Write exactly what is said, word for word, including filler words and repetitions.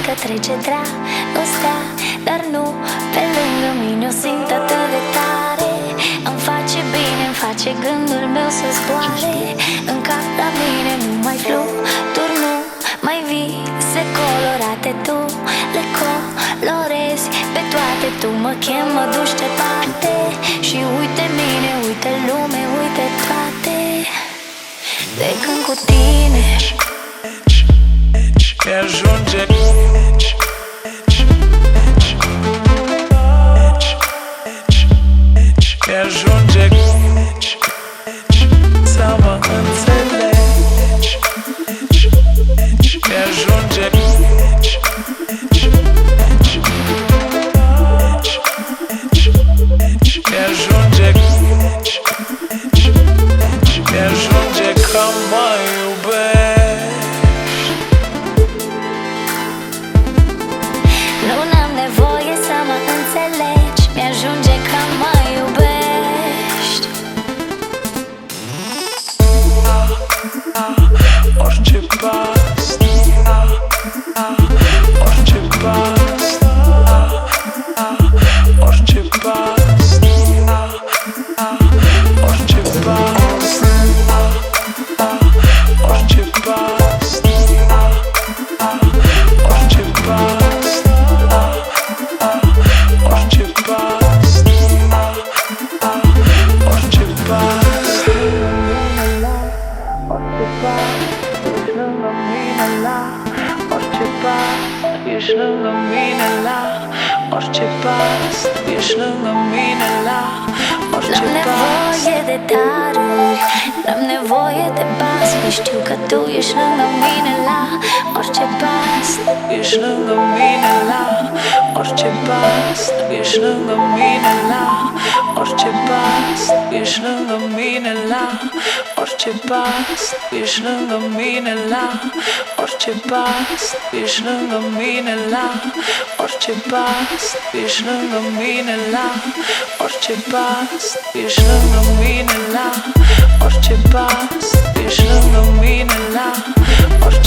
că trece dragostea, dar nu pe lângă mine o simt atât de tare. Îmi face bine, îmi face gândul meu să zboare. În cap la mine nu mai fluturi, nu mai vise colorate. Tu le colorezi pe toate, tu mă chem, mă duci departe. Și uite mine, uite lume, uite toate. De când cu tine mi-ajunge Mi-ajunge să mă înțelegi. Mi-ajunge Mi-ajunge Mi-ajunge că mă iubești. nu n-am nevoie să mă înțelegi. Mi-ajunge că mă iubești. Orice pas, orice pas, orice pas, orice pas, orice pas, orice pas, orice pas, orice pas. Ești lângă mine la orice pas, ești lângă mine la orice N-am pas. nevoie de daruri, n-am nevoie de bani. Știu că tu ești lângă mine la orice pas. Ești lângă mine la orice pas, ești lângă mine la orice pas, ești lângă mine la orice pas, ești lângă mine la orice pas, ești lângă mine la orice pas, ești lângă mine la orice pas, ești lângă mine la orice pas, ești lângă mine la orice